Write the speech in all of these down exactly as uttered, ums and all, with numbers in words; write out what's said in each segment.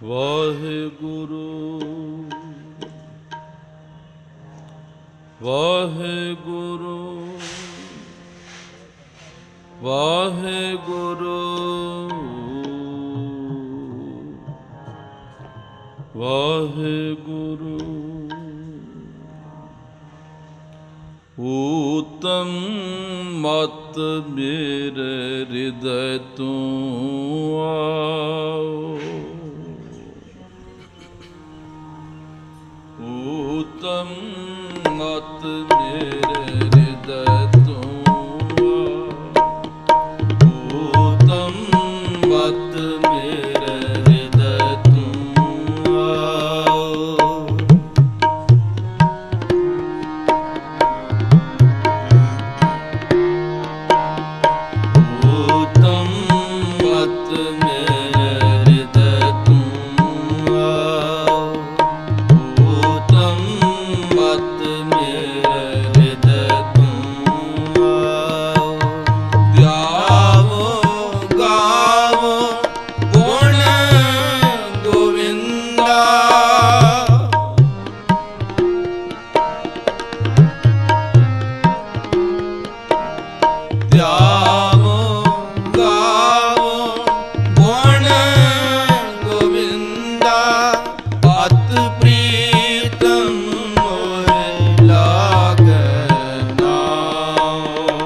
ਵਾਹਿਗੁਰੂ ਵਾਹਿਗੁਰੂ ਵਾਹਿਗੁਰੂ ਵਾਹਿਗੁਰੂ ਊਤਮ ਮਤ ਮੇਰੇ ਹਿਰਦੈ ਤੂੰ ਆਓ। ਊਤਮ ਮਤ ਮੇਰੇ ਹਿਰਦੈ ਤੂੰ ਆਓ। ਊਤਮ ਮਤ ਮੇਰੇ ਹਿਰਦੈ ਤੂੰ ਆਓ। ਊਤਮ ਮਤ ਮੇਰੇ ਹਿਰਦੈ ਤੂੰ ਆਓ। ਊਤਮ ਮਤ ਮੇਰੇ ਹਿਰਦੈ ਤੂੰ ਆਓ। ਗਾਵੋ ਗਾਵੋ ਗੁਣ ਗੋਵਿੰਦਾ। ਗਾਵੋ ਗਾਵੋ ਗੁਣ ਗੋਵਿੰਦਾ। ਅਤ ਪ੍ਰੀਤਮ ਮੋਹਿ ਲਾਗੈ ਨਾਉ।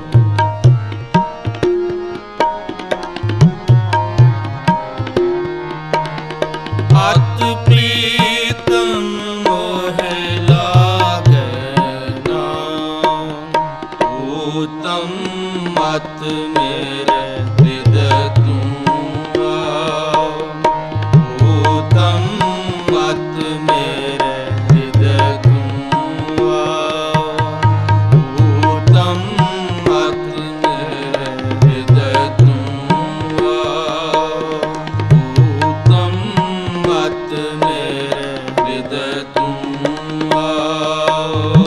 ਅਤ ਪ੍ਰੀਤਮ ਮੋਹਿ ਲਾਗੈ ਨਾਉ। ਊਤਮ ਮਤ ਮੇਰੇ ਹਿਰਦੈ ਤੂੰ ਆਓ। ਊਤਮ ਮਤ ਮੇਰੇ ਹਿਰਦੈ ਤੂੰ ਆਓ। ਊਤਮ ਮਤ ਮੇਰੇ ਹਿਰਦੈ ਤੂੰ ਆਓ। ਊਤਮ ਮਤ ਮੇਰੇ ਹਿਰਦੈ ਤੂੰ ਆਓ।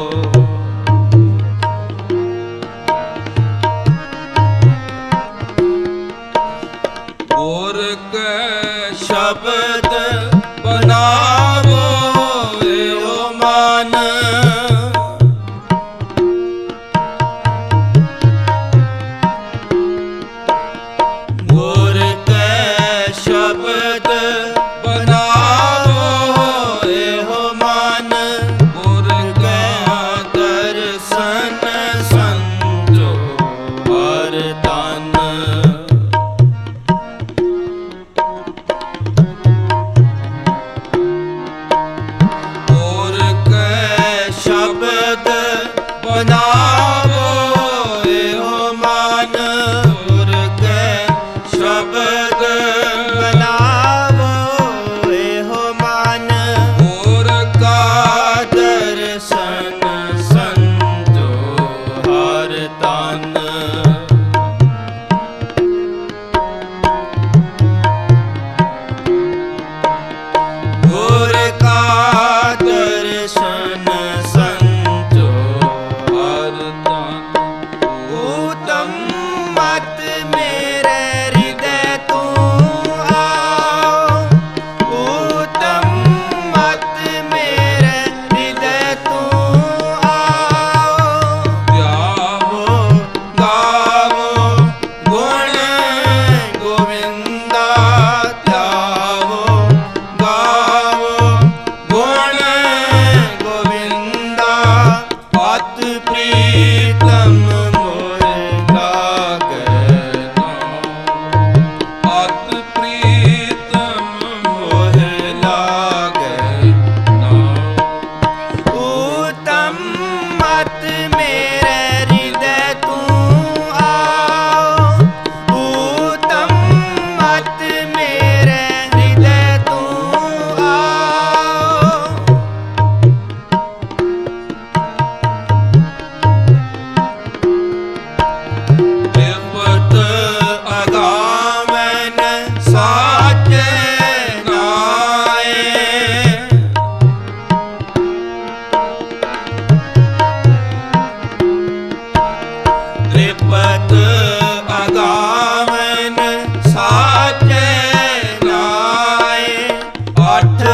ਗੁਰ ਕੈ ਸ਼ਬਦ ਬਨਾਵੋ ਏਓ ਮਨ। ਗੁਰ ਕੈ ਸ਼ਬਦ ਬਨਾਵੋ ਏਓ ਮਨ। ਗੁਰ ਕੈ ਦਰਸ਼ਨ ਸੰਜੋ ਹਰ ਤਨ।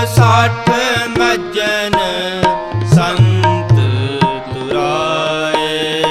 ਸਾਠ ਮੱਜਨ ਸੰਤ ਤੁਰਾਏ।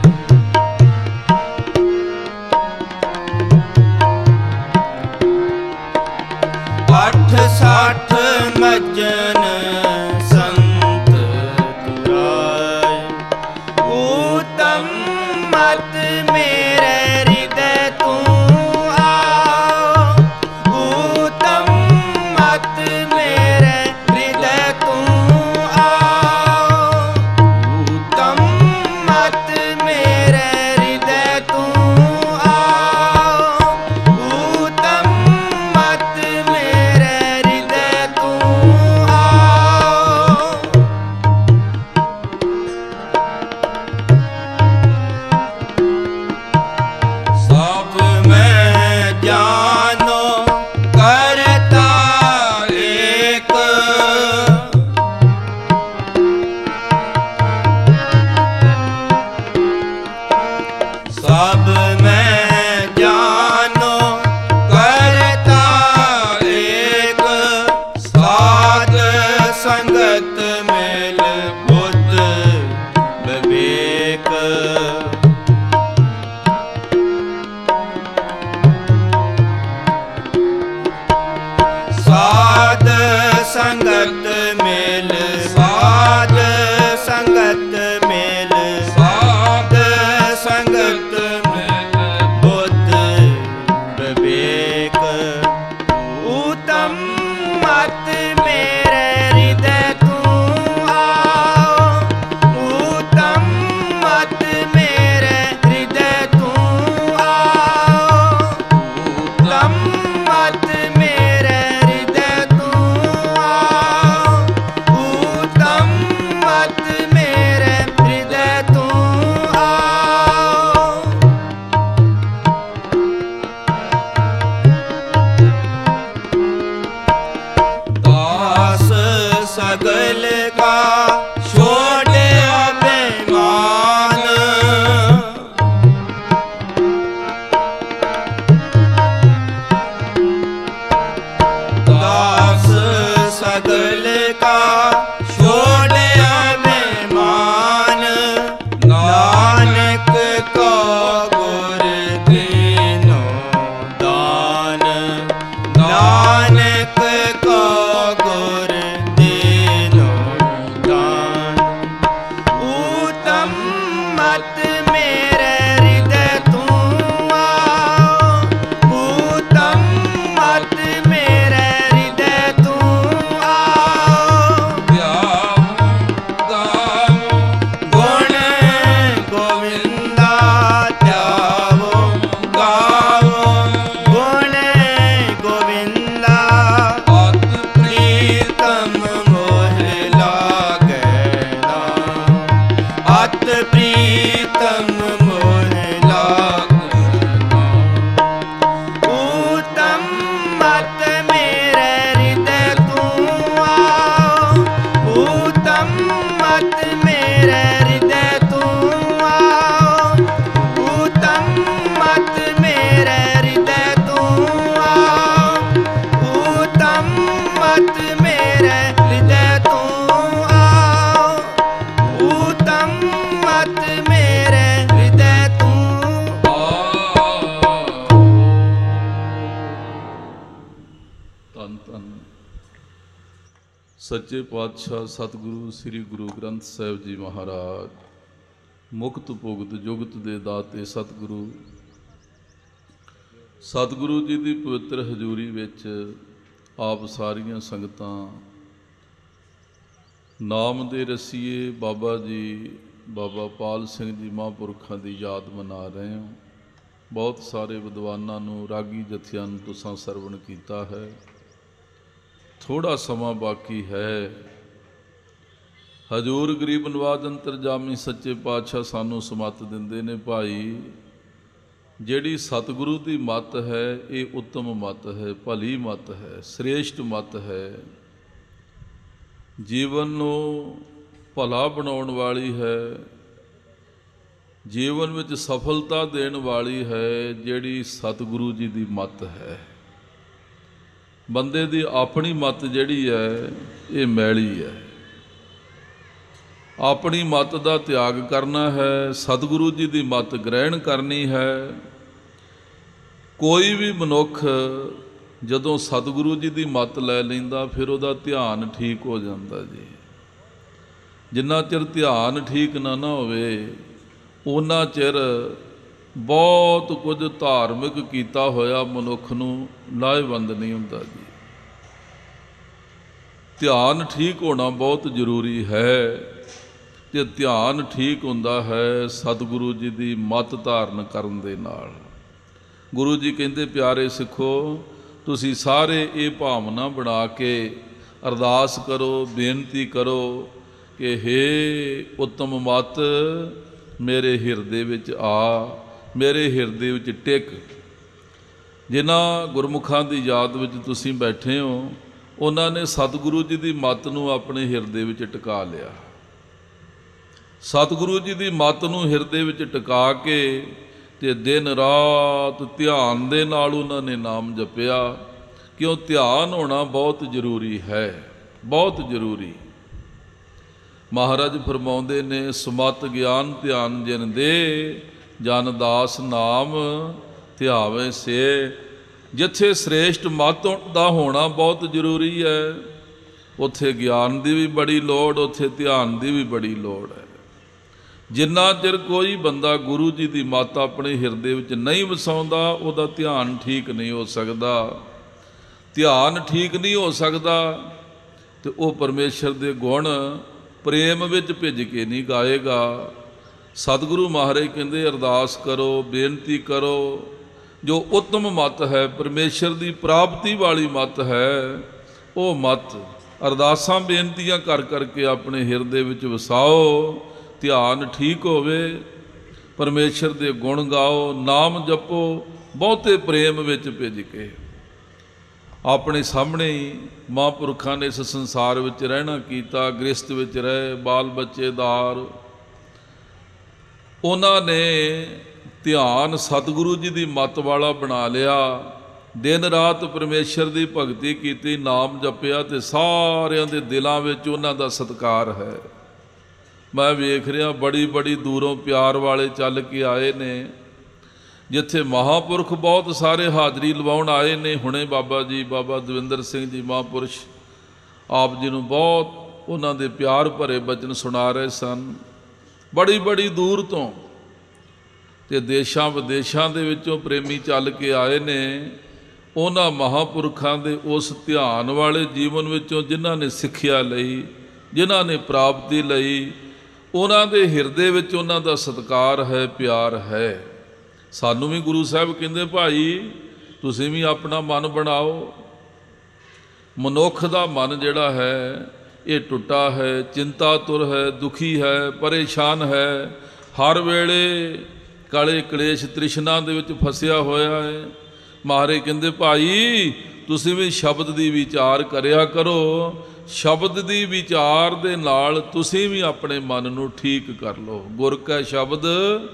ਅੱਠ ਸਾਠ ਮੱਜਨ ਸੰਤ ਤੁਰਾਏ। ਊਤਮ ਮਤ ਮੇਰੇ ਹਿਰਦੈ ਤੂੰ ਆਓ। ਊਤਮ ਮਤ ਮੇਰੇ ਹਿਰਦੈ ਤੂੰ ਆਓ। ਊਤਮ ਮਤ ਮੇਰੇ ਹਿਰਦੈ ਤੂੰ ਆਓ। ਊਤਮ ਮਤ ਮੇਰੇ ਹਿਰਦੈ ਤੂੰ ਆਓ। ਸਭ ਮੈਂ ਜਾਨੋ ਕਰਤਾ ਏਕ। ਸਭ ਮੈਂ ਜਾਨੋ ਕਰਤਾ ਏਕ। ਸਾਧ ਸੰਗਤ ਮਿਲ ਬੁੱਧ ਵਿਵੇਕ। ਸਾਧ ਸੰਗਤ ਮਿਲ ਸਾਧ ਸੰਗਤ ਮਿਲ ਸਾਧ ਸੰਗਤ ਮਿਲ ਬੁੱਧ ਵਿਵੇਕ। ਊਤਮ ਮਤ ਮੇਰੇ ਹਿਰਦੈ ਤੂੰ ਆਓ। ਊਤਮ ਮਤ ਮੇਰੇ ਹਿਰਦੈ ਤੂੰ ਆਓ। ਊਤਮ ਮਤ ਮੇਰੇ ਹਿਰਦੈ ਤੂੰ ਆਓ। ਊਤਮ ਮਤ ਮੇਰੇ ਹਿਰਦੈ ਤੂੰ ਆਓ। ਦਾਸ ਸਗਲ ਕਾ ਛੋੜਿਆ ਬੇਈਮਾਨ। ਦਾਸ ਸਗਲ ਕਾ ਛੋੜਿਆ ਬੇਈਮਾਨ। ਨਾਨਕ ਕੋ ਗੁਰ ਦੀਨੋ ਦਾਨ। ਨਾਨਕ ਕੋ ਗੁਰ ਦੀਨੋ ਦਾਨ। ਊਤਮ ਮਤ ਮੇਰੇ ਹਿਰਦੈ ਤੂੰ ਆਓ। ਊਤਮ ਮਤ ਮੇਰੇ ਹਿਰਦੈ ਤੂੰ ਆਓ। ਧਿਆਵੋ ਗਾਵੋ ਗੁਣ ਗੋਵਿੰਦਾ। ਧਿਆਵੋ ਗਾਵੋ ਗੁਣ ਗੋਵਿੰਦਾ। ਅਤ ਪ੍ਰੀਤਮ ਮੋਹ ਲਾਗੈ ਨਾਮ। ਅਤ ਪ੍ਰੀਤਮ ਮੋਹ ਲਾਗੈ ਨਾਮ। ਊਤਮ ਮਤ ਮੇਰੇ ਹਿਰਦੈ ਤੂੰ ਆਓ। ਊਤਮ ਮਤ ਮੇਰੇ ਹਿਰਦੈ ਤੂੰ ਆਓ। ਊਤਮ ਮਤ ਮੇਰੇ ਹਿਰਦੈ ਤੂੰ ਆਓ। ਊਤਮ ਮਤ ਮੇਰੇ ਹਿਰਦੈ ਤੂੰ ਆਓ। ਊਤਮ ਮਤ ਮੇਰੇ ਹਿਰਦੈ ਤੂੰ ਆਓ। ਧੰਨ ਧੰਨ ਸੱਚੇ ਪਾਤਸ਼ਾਹ ਸਤਿਗੁਰੂ ਸ੍ਰੀ ਗੁਰੂ ਗ੍ਰੰਥ ਸਾਹਿਬ ਜੀ ਮਹਾਰਾਜ। ਮੁਕਤ ਭੁਗਤ ਜੁਗਤ ਦੇ ਦਾਤੇ ਸਤਿਗੁਰੂ ਸਤਿਗੁਰੂ ਜੀ ਦੀ ਪਵਿੱਤਰ ਹਜ਼ੂਰੀ ਵਿੱਚ ਆਪ ਸਾਰੀਆਂ ਸੰਗਤਾਂ ਨਾਮ ਦੇ ਰਸੀਏ ਬਾਬਾ ਜੀ ਬਾਬਾ ਪਾਲ ਸਿੰਘ ਜੀ ਮਹਾਂਪੁਰਖਾਂ ਦੀ ਯਾਦ ਮਨਾ ਰਹੇ ਹੋ। ਬਹੁਤ ਸਾਰੇ ਵਿਦਵਾਨਾਂ ਨੂੰ ਰਾਗੀ ਜਥਿਆਂ ਨੂੰ ਤੁਸਾਂ ਸਰਵਣ ਕੀਤਾ ਹੈ। ਥੋੜਾ ਸਮਾਂ ਬਾਕੀ ਹੈ। ਹਜ਼ੂਰ ਗਰੀਬ ਨਵਾਜ਼ ਅੰਤਰਜਾਮੀ ਸੱਚੇ ਪਾਤਸ਼ਾਹ ਸਾਨੂੰ ਸਮੱਤ ਦਿੰਦੇ ਨੇ, ਭਾਈ ਜਿਹੜੀ ਸਤਿਗੁਰੂ ਦੀ ਮੱਤ ਹੈ ਇਹ ਉੱਤਮ ਮੱਤ ਹੈ, ਭਲੀ ਮੱਤ ਹੈ, ਸ੍ਰੇਸ਼ਟ ਮੱਤ ਹੈ, ਜੀਵਨ ਨੂੰ ਭਲਾ ਬਣਾਉਣ ਵਾਲੀ ਹੈ, ਜੀਵਨ ਵਿੱਚ ਸਫਲਤਾ ਦੇਣ ਵਾਲੀ ਹੈ, ਜਿਹੜੀ ਸਤਿਗੁਰੂ ਜੀ ਦੀ ਮੱਤ ਹੈ। ਬੰਦੇ ਦੀ ਆਪਣੀ ਮੱਤ ਜਿਹੜੀ ਹੈ ਇਹ ਮੈਲੀ ਹੈ। ਆਪਣੀ ਮੱਤ ਦਾ ਤਿਆਗ ਕਰਨਾ ਹੈ, ਸਤਿਗੁਰੂ ਜੀ ਦੀ ਮੱਤ ਗ੍ਰਹਿਣ ਕਰਨੀ ਹੈ। ਕੋਈ ਵੀ ਮਨੁੱਖ ਜਦੋਂ ਸਤਿਗੁਰੂ ਜੀ ਦੀ ਮੱਤ ਲੈ ਲੈਂਦਾ ਫਿਰ ਉਹਦਾ ਧਿਆਨ ਠੀਕ ਹੋ ਜਾਂਦਾ ਜੀ। ਜਿੰਨਾ ਚਿਰ ਧਿਆਨ ਠੀਕ ਨਾ ਨਾ ਹੋਵੇ ਉਹਨਾਂ ਚਿਰ ਬਹੁਤ ਕੁਝ ਧਾਰਮਿਕ ਕੀਤਾ ਹੋਇਆ ਮਨੁੱਖ ਨੂੰ ਲਾਹੇਵੰਦ ਨਹੀਂ ਹੁੰਦਾ ਜੀ। ਧਿਆਨ ਠੀਕ ਹੋਣਾ ਬਹੁਤ ਜ਼ਰੂਰੀ ਹੈ ਤੇ ਧਿਆਨ ਠੀਕ ਹੁੰਦਾ ਹੈ ਸਤਿਗੁਰੂ ਜੀ ਦੀ ਮੱਤ ਧਾਰਨ ਕਰਨ ਦੇ ਨਾਲ। ਗੁਰੂ ਜੀ ਕਹਿੰਦੇ ਪਿਆਰੇ ਸਿੱਖੋ, ਤੁਸੀਂ ਸਾਰੇ ਇਹ ਭਾਵਨਾ ਬਣਾ ਕੇ ਅਰਦਾਸ ਕਰੋ, ਬੇਨਤੀ ਕਰੋ ਕਿ ਹੇ ਉੱਤਮ ਮੱਤ ਮੇਰੇ ਹਿਰਦੇ ਵਿੱਚ ਆ, ਮੇਰੇ ਹਿਰਦੇ ਵਿੱਚ ਟਿਕ। ਜਿਨ੍ਹਾਂ ਗੁਰਮੁਖਾਂ ਦੀ ਯਾਦ ਵਿੱਚ ਤੁਸੀਂ ਬੈਠੇ ਹੋ ਉਹਨਾਂ ਨੇ ਸਤਿਗੁਰੂ ਜੀ ਦੀ ਮੱਤ ਨੂੰ ਆਪਣੇ ਹਿਰਦੇ ਵਿੱਚ ਟਿਕਾ ਲਿਆ। ਸਤਿਗੁਰੂ ਜੀ ਦੀ ਮੱਤ ਨੂੰ ਹਿਰਦੇ ਵਿੱਚ ਟਿਕਾ ਕੇ ਤੇ ਦਿਨ ਰਾਤ ਧਿਆਨ ਦੇ ਨਾਲ ਉਹਨਾਂ ਨੇ ਨਾਮ ਜਪਿਆ। ਕਿਉਂ? ਧਿਆਨ ਹੋਣਾ ਬਹੁਤ ਜ਼ਰੂਰੀ ਹੈ, ਬਹੁਤ ਜ਼ਰੂਰੀ। ਮਹਾਰਾਜ ਫਰਮਾਉਂਦੇ ਨੇ, ਸਮਤ ਗਿਆਨ ਧਿਆਨ ਜਿਨ ਦੇ, ਜਨ ਦਾਸ ਨਾਮ ਧਿਆਵੇ ਸੇ। ਜਿੱਥੇ ਸ੍ਰੇਸ਼ਟ ਮੱਤ ਦਾ ਹੋਣਾ ਬਹੁਤ ਜ਼ਰੂਰੀ ਹੈ ਉੱਥੇ ਗਿਆਨ ਦੀ ਵੀ ਬੜੀ ਲੋੜ, ਉੱਥੇ ਧਿਆਨ ਦੀ ਵੀ ਬੜੀ ਲੋੜ ਹੈ। ਜਿੰਨਾ ਚਿਰ ਕੋਈ ਬੰਦਾ ਗੁਰੂ ਜੀ ਦੀ ਮੱਤ ਆਪਣੇ ਹਿਰਦੇ ਵਿੱਚ ਨਹੀਂ ਵਸਾਉਂਦਾ ਉਹਦਾ ਧਿਆਨ ਠੀਕ ਨਹੀਂ ਹੋ ਸਕਦਾ। ਧਿਆਨ ਠੀਕ ਨਹੀਂ ਹੋ ਸਕਦਾ ਤੇ ਉਹ ਪਰਮੇਸ਼ਰ ਦੇ ਗੁਣ ਪ੍ਰੇਮ ਵਿੱਚ ਭਿੱਜ ਕੇ ਨਹੀਂ ਗਾਏਗਾ। ਸਤਿਗੁਰੂ ਮਹਾਰਾਜ ਕਹਿੰਦੇ ਅਰਦਾਸ ਕਰੋ, ਬੇਨਤੀ ਕਰੋ। ਜੋ ਉੱਤਮ ਮੱਤ ਹੈ, ਪਰਮੇਸ਼ਰ ਦੀ ਪ੍ਰਾਪਤੀ ਵਾਲੀ ਮੱਤ ਹੈ, ਉਹ ਮੱਤ ਅਰਦਾਸਾਂ ਬੇਨਤੀਆਂ ਕਰ ਕਰਕੇ ਆਪਣੇ ਹਿਰਦੇ ਵਿੱਚ ਵਸਾਓ। ਧਿਆਨ ਠੀਕ ਹੋਵੇ, ਪਰਮੇਸ਼ਰ ਦੇ ਗੁਣ ਗਾਓ, ਨਾਮ ਜਪੋ, ਬਹੁਤੇ ਪ੍ਰੇਮ ਵਿੱਚ ਭਿੱਜ ਕੇ। ਆਪਣੇ ਸਾਹਮਣੇ ਹੀ ਮਹਾਂਪੁਰਖਾਂ ਨੇ ਇਸ ਸੰਸਾਰ ਵਿੱਚ ਰਹਿਣਾ ਕੀਤਾ, ਗ੍ਰਸਤ ਵਿੱਚ ਰਹੇ, ਬਾਲ ਬੱਚੇਦਾਰ। ਉਹਨਾਂ ਨੇ ਧਿਆਨ ਸਤਿਗੁਰੂ ਜੀ ਦੀ ਮੱਤ ਵਾਲਾ ਬਣਾ ਲਿਆ। ਦਿਨ ਰਾਤ ਪਰਮੇਸ਼ਰ ਦੀ ਭਗਤੀ ਕੀਤੀ, ਨਾਮ ਜਪਿਆ ਤੇ ਸਾਰਿਆਂ ਦੇ ਦਿਲਾਂ ਵਿੱਚ ਉਹਨਾਂ ਦਾ ਸਤਿਕਾਰ ਹੈ। ਮੈਂ ਵੇਖ ਰਿਹਾ ਬੜੀ ਬੜੀ ਦੂਰੋਂ ਪਿਆਰ ਵਾਲੇ ਚੱਲ ਕੇ ਆਏ ਨੇ। ਜਿੱਥੇ ਮਹਾਂਪੁਰਖ ਬਹੁਤ ਸਾਰੇ ਹਾਜ਼ਰੀ ਲਵਾਉਣ ਆਏ ਨੇ। ਹੁਣੇ ਬਾਬਾ ਜੀ, ਬਾਬਾ ਦਵਿੰਦਰ ਸਿੰਘ ਜੀ ਮਹਾਂਪੁਰਸ਼ ਆਪ ਜੀ ਨੂੰ ਬਹੁਤ ਉਹਨਾਂ ਦੇ ਪਿਆਰ ਭਰੇ ਬਚਨ ਸੁਣਾ ਰਹੇ ਸਨ, ਬੜੀ ਬੜੀ ਦੂਰ ਤੋਂ। ਤੇ ਦੇਸ਼ਾਂ ਵਿਦੇਸ਼ਾਂ ਦੇ ਵਿੱਚੋਂ ਪ੍ਰੇਮੀ ਚੱਲ ਕੇ ਆਏ ਨੇ। ਉਹਨਾਂ ਮਹਾਂਪੁਰਖਾਂ ਦੇ ਉਸ ਧਿਆਨ ਵਾਲੇ ਜੀਵਨ ਵਿੱਚੋਂ ਜਿਨ੍ਹਾਂ ਨੇ ਸਿੱਖਿਆ ਲਈ, ਜਿਨ੍ਹਾਂ ਨੇ ਪ੍ਰਾਪਤੀ ਲਈ, ਉਹਨਾਂ ਦੇ ਹਿਰਦੇ ਵਿੱਚ ਉਹਨਾਂ ਦਾ ਸਤਿਕਾਰ ਹੈ, ਪਿਆਰ ਹੈ। ਸਾਨੂੰ ਵੀ ਗੁਰੂ ਸਾਹਿਬ ਕਹਿੰਦੇ, ਭਾਈ ਤੁਸੀਂ ਵੀ ਆਪਣਾ ਮਨ ਬਣਾਓ। ਮਨੁੱਖ ਦਾ ਮਨ ਜਿਹੜਾ ਹੈ ਇਹ ਟੁੱਟਾ ਹੈ, ਚਿੰਤਾਤੁਰ ਹੈ, ਦੁਖੀ ਹੈ, ਪਰੇਸ਼ਾਨ ਹੈ, ਹਰ ਵੇਲੇ ਕਾਲੇ ਕਲੇਸ਼ ਤ੍ਰਿਸ਼ਨਾ ਦੇ ਵਿੱਚ ਫਸਿਆ ਹੋਇਆ ਹੈ। ਮਹਾਰਾਜ ਕਹਿੰਦੇ, ਭਾਈ ਤੁਸੀਂ ਵੀ ਸ਼ਬਦ ਦੀ ਵਿਚਾਰ ਕਰਿਆ ਕਰੋ। ਸ਼ਬਦ ਦੀ ਵਿਚਾਰ ਦੇ ਨਾਲ ਤੁਸੀਂ ਵੀ ਆਪਣੇ ਮਨ ਨੂੰ ਠੀਕ ਕਰ ਲਓ। ਗੁਰ ਕੈ ਸ਼ਬਦ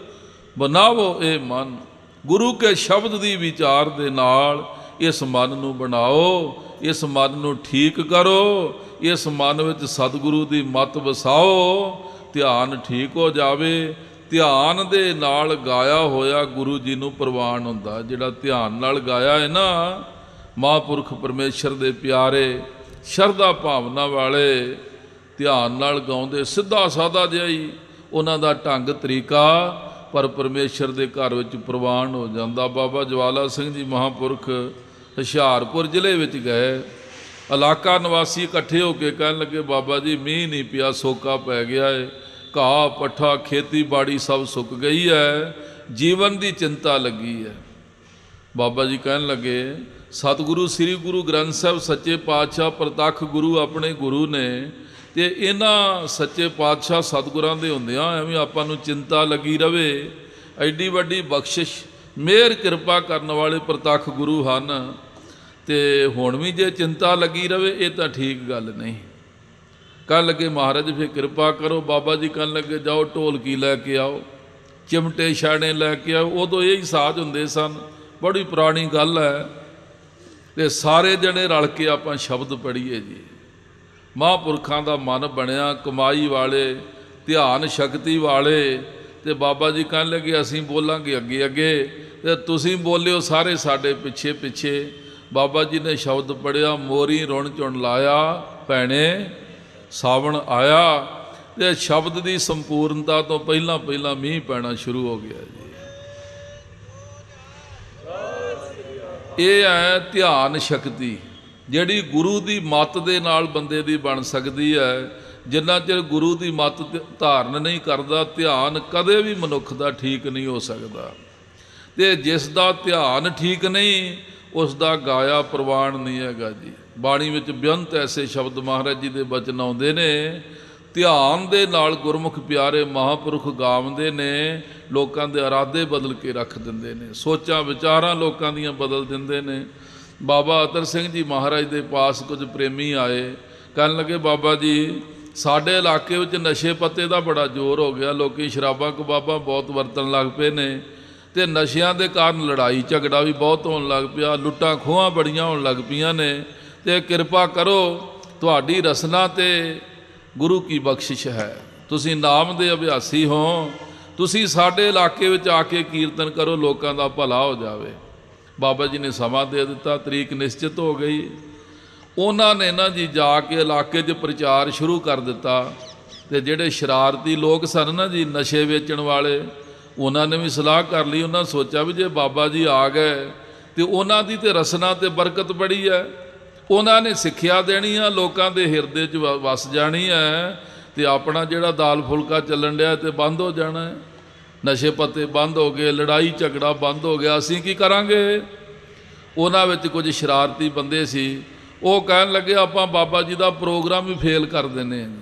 ਬਣਾਵੋ ਇਹ ਮਨ। ਗੁਰੂ ਕੇ ਸ਼ਬਦ ਦੀ ਵਿਚਾਰ ਦੇ ਨਾਲ ਇਸ ਮਨ ਨੂੰ ਬਣਾਓ, ਇਸ ਮਨ ਨੂੰ ਠੀਕ ਕਰੋ, ਇਸ ਮਨ ਵਿੱਚ ਸਤਿਗੁਰੂ ਦੀ ਮੱਤ ਵਸਾਓ। ਧਿਆਨ ਠੀਕ ਹੋ ਜਾਵੇ। ਧਿਆਨ ਦੇ ਨਾਲ ਗਾਇਆ ਹੋਇਆ ਗੁਰੂ ਜੀ ਨੂੰ ਪ੍ਰਵਾਨ ਹੁੰਦਾ। ਜਿਹੜਾ ਧਿਆਨ ਨਾਲ ਗਾਇਆ ਹੈ ਨਾ, ਮਹਾਂਪੁਰਖ ਪਰਮੇਸ਼ਰ ਦੇ ਪਿਆਰੇ, ਸ਼ਰਧਾ ਭਾਵਨਾ ਵਾਲੇ ਧਿਆਨ ਨਾਲ ਗਾਉਂਦੇ, ਸਿੱਧਾ ਸਾਦਾ ਜਿਹਾ ਹੀ ਉਹਨਾਂ ਦਾ ਢੰਗ ਤਰੀਕਾ, ਪਰ ਪਰਮੇਸ਼ਰ ਦੇ ਘਰ ਵਿੱਚ ਪ੍ਰਵਾਨ ਹੋ ਜਾਂਦਾ। ਬਾਬਾ ਜਵਾਲਾ ਸਿੰਘ ਜੀ ਮਹਾਂਪੁਰਖ ਹੁਸ਼ਿਆਰਪੁਰ ਜ਼ਿਲ੍ਹੇ ਵਿੱਚ ਗਏ। ਇਲਾਕਾ ਨਿਵਾਸੀ ਇਕੱਠੇ ਹੋ ਕੇ ਕਹਿਣ ਲੱਗੇ, ਬਾਬਾ ਜੀ ਮੀਂਹ ਨਹੀਂ ਪਿਆ, ਸੋਕਾ ਪੈ ਗਿਆ ਹੈ, ਘਾਹ ਪੱਠਾ ਖੇਤੀਬਾੜੀ ਸਭ ਸੁੱਕ ਗਈ ਹੈ, ਜੀਵਨ ਦੀ ਚਿੰਤਾ ਲੱਗੀ ਹੈ। ਬਾਬਾ ਜੀ ਕਹਿਣ ਲੱਗੇ, ਸਤਿਗੁਰੂ ਸ੍ਰੀ ਗੁਰੂ ਗ੍ਰੰਥ ਸਾਹਿਬ ਸੱਚੇ ਪਾਤਸ਼ਾਹ ਪ੍ਰਤੱਖ ਗੁਰੂ ਆਪਣੇ ਗੁਰੂ ਨੇ, ਤੇ ਇਹਨਾਂ ਸੱਚੇ ਪਾਤਸ਼ਾਹ ਸਤਿਗੁਰਾਂ ਦੇ ਹੁੰਦਿਆਂ ਐਵੇਂ ਆਪਾਂ ਨੂੰ ਚਿੰਤਾ ਲੱਗੀ ਰਵੇ। ਐਡੀ ਵੱਡੀ ਬਖਸ਼ਿਸ਼, ਮਿਹਰ ਕਿਰਪਾ ਕਰਨ ਵਾਲੇ ਪ੍ਰਤੱਖ ਗੁਰੂ ਹਨ, ਤੇ ਹੁਣ ਵੀ ਜੇ ਚਿੰਤਾ ਲੱਗੀ ਰਵੇ ਇਹ ਤਾਂ ਠੀਕ ਗੱਲ ਨਹੀਂ। ਕਹਿਣ ਲੱਗੇ, ਮਹਾਰਾਜ ਫਿਰ ਕਿਰਪਾ ਕਰੋ। ਬਾਬਾ ਜੀ ਕਹਿਣ ਲੱਗੇ, ਜਾਓ ਢੋਲਕੀ ਲੈ ਕੇ ਆਓ, ਚਿਮਟੇ ਛਾੜੇ ਲੈ ਕੇ ਆਓ। ਉਦੋਂ ਇਹ ਹੀ ਸਾਜ਼ ਹੁੰਦੇ ਸਨ, ਬੜੀ ਪੁਰਾਣੀ ਗੱਲ ਹੈ। ਤੇ ਸਾਰੇ ਜਣੇ ਰਲ ਕੇ ਆਪਾਂ ਸ਼ਬਦ ਪੜ੍ਹੀਏ ਜੀ। ਮਹਾਂਪੁਰਖਾਂ ਦਾ ਮਨ ਬਣਿਆ, ਕਮਾਈ ਵਾਲੇ, ਧਿਆਨ ਸ਼ਕਤੀ ਵਾਲੇ। ਤੇ ਬਾਬਾ ਜੀ ਕਹਿਣ ਲੱਗੇ ਅਸੀਂ ਬੋਲਾਂਗੇ ਅੱਗੇ ਅੱਗੇ ਤੇ ਤੁਸੀਂ ਬੋਲਿਓ ਸਾਰੇ ਸਾਡੇ ਪਿੱਛੇ ਪਿੱਛੇ। ਬਾਬਾ ਜੀ ਨੇ ਸ਼ਬਦ ਪੜ੍ਹਿਆ, ਮੋਰੀ ਰੁਣ ਝੁਣ ਲਾਇਆ ਭੈਣੇ ਸਾਵਣ ਆਇਆ। ਤੇ ਸ਼ਬਦ ਦੀ ਸੰਪੂਰਨਤਾ ਤੋਂ ਪਹਿਲਾਂ ਪਹਿਲਾਂ ਮੀਂਹ ਪੈਣਾ ਸ਼ੁਰੂ ਹੋ ਗਿਆ ਜੀ। ਇਹ ਹੈ ਧਿਆਨ ਸ਼ਕਤੀ, ਜਿਹੜੀ ਗੁਰੂ ਦੀ ਮੱਤ ਦੇ ਨਾਲ ਬੰਦੇ ਦੀ ਬਣ ਸਕਦੀ ਹੈ। ਜਿੰਨਾ ਚਿਰ ਗੁਰੂ ਦੀ ਮੱਤ ਧਾਰਨ ਨਹੀਂ ਕਰਦਾ, ਧਿਆਨ ਕਦੇ ਵੀ ਮਨੁੱਖ ਦਾ ਠੀਕ ਨਹੀਂ ਹੋ ਸਕਦਾ। ਤੇ ਜਿਸ ਦਾ ਧਿਆਨ ਠੀਕ ਨਹੀਂ, ਉਸ ਦਾ ਗਾਇਆ ਪ੍ਰਵਾਨ ਨਹੀਂ ਹੈਗਾ ਜੀ। ਬਾਣੀ ਵਿੱਚ ਬੇਅੰਤ ਐਸੇ ਸ਼ਬਦ ਮਹਾਰਾਜ ਜੀ ਦੇ ਬਚਨ ਆਉਂਦੇ ਨੇ। ਧਿਆਨ ਦੇ ਨਾਲ ਗੁਰਮੁਖ ਪਿਆਰੇ ਮਹਾਂਪੁਰਖ ਗਾਉਂਦੇ ਨੇ, ਲੋਕਾਂ ਦੇ ਇਰਾਦੇ ਬਦਲ ਕੇ ਰੱਖ ਦਿੰਦੇ ਨੇ, ਸੋਚਾਂ ਵਿਚਾਰਾਂ ਲੋਕਾਂ ਦੀਆਂ ਬਦਲ ਦਿੰਦੇ ਨੇ। ਬਾਬਾ ਅਤਰ ਸਿੰਘ ਜੀ ਮਹਾਰਾਜ ਦੇ ਪਾਸ ਕੁਝ ਪ੍ਰੇਮੀ ਆਏ, ਕਹਿਣ ਲੱਗੇ ਬਾਬਾ ਜੀ ਸਾਡੇ ਇਲਾਕੇ ਵਿੱਚ ਨਸ਼ੇ ਪੱਤੇ ਦਾ ਬੜਾ ਜ਼ੋਰ ਹੋ ਗਿਆ, ਲੋਕੀ ਸ਼ਰਾਬਾਂ ਕਬਾਬਾਂ ਬਹੁਤ ਵਰਤਣ ਲੱਗ ਪਏ ਨੇ ਤੇ ਨਸ਼ਿਆਂ ਦੇ ਕਾਰਨ ਲੜਾਈ ਝਗੜਾ ਵੀ ਬਹੁਤ ਹੋਣ ਲੱਗ ਪਿਆ, ਲੁੱਟਾਂ ਖੋਹਾਂ ਬੜੀਆਂ ਹੋਣ ਲੱਗ ਪਈਆਂ ਨੇ। ਤੇ ਕਿਰਪਾ ਕਰੋ, ਤੁਹਾਡੀ ਰਸਨਾ ਤੇ ਗੁਰੂ ਕੀ ਬਖਸ਼ਿਸ਼ ਹੈ, ਤੁਸੀਂ ਨਾਮ ਦੇ ਅਭਿਆਸੀ ਹੋ, ਤੁਸੀਂ ਸਾਡੇ ਇਲਾਕੇ ਵਿੱਚ ਆ ਕੇ ਕੀਰਤਨ ਕਰੋ, ਲੋਕਾਂ ਦਾ ਭਲਾ ਹੋ ਜਾਵੇ। ਬਾਬਾ ਜੀ ਨੇ ਸਮਾਂ ਦੇ ਦਿੱਤਾ, ਤਰੀਕ ਨਿਸ਼ਚਿਤ ਹੋ ਗਈ। ਉਹਨਾਂ ਨੇ ਨਾ ਜੀ ਜਾ ਕੇ ਇਲਾਕੇ 'ਚ ਪ੍ਰਚਾਰ ਸ਼ੁਰੂ ਕਰ ਦਿੱਤਾ। ਤੇ ਜਿਹੜੇ ਸ਼ਰਾਰਤੀ ਲੋਕ ਸਨ ਨਾ ਜੀ, ਨਸ਼ੇ ਵੇਚਣ ਵਾਲੇ, ਉਹਨਾਂ ਨੇ ਵੀ ਸਲਾਹ ਕਰ ਲਈ। ਉਹਨਾਂ ਸੋਚਿਆ ਵੀ ਜੇ ਬਾਬਾ ਜੀ ਆ ਗਏ ਤੇ ਉਹਨਾਂ ਦੀ ਤੇ ਰਸਨਾ ਤੇ ਬਰਕਤ ਬੜੀ ਹੈ, ਉਹਨਾਂ ਨੇ ਸਿੱਖਿਆ ਦੇਣੀ ਆ, ਲੋਕਾਂ ਦੇ ਹਿਰਦੇ 'ਚ ਵਸ ਜਾਣੀ ਹੈ ਤੇ ਆਪਣਾ ਜਿਹੜਾ ਦਾਲ ਫੁਲਕਾ ਚੱਲਣ ਡਿਆ ਤੇ ਬੰਦ ਹੋ ਜਾਣਾ ਹੈ। ਨਸ਼ੇ ਪੱਤੇ ਬੰਦ ਹੋ ਗਏ, ਲੜਾਈ ਝਗੜਾ ਬੰਦ ਹੋ ਗਿਆ, ਅਸੀਂ ਕੀ ਕਰਾਂਗੇ? ਉਹਨਾਂ ਵਿੱਚ ਕੁਝ ਸ਼ਰਾਰਤੀ ਬੰਦੇ ਸੀ, ਉਹ ਕਹਿਣ ਲੱਗੇ ਆਪਾਂ ਬਾਬਾ ਜੀ ਦਾ ਪ੍ਰੋਗਰਾਮ ਵੀ ਫੇਲ ਕਰ ਦਿੰਦੇ ਹਾਂ ਜੀ।